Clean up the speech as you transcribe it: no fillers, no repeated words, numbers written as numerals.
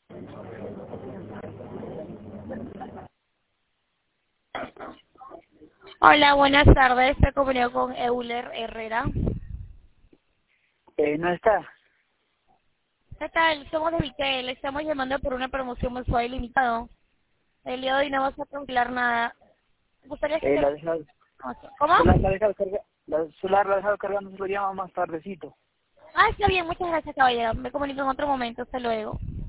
Hola, buenas tardes. Se comunicó con Euler Herrera. No está. ¿Qué tal? Somos de Vitel. Le estamos llamando por una promoción mensual ilimitado. El día de hoy no vamos a cancelar nada. ¿Me gustaría que La deja, ¿Cómo? la deja cargar, la celular la ha dejado cargando, se lo llama más tardecito. Ah, está bien. Muchas gracias, caballero. Me comunico en otro momento. Hasta luego.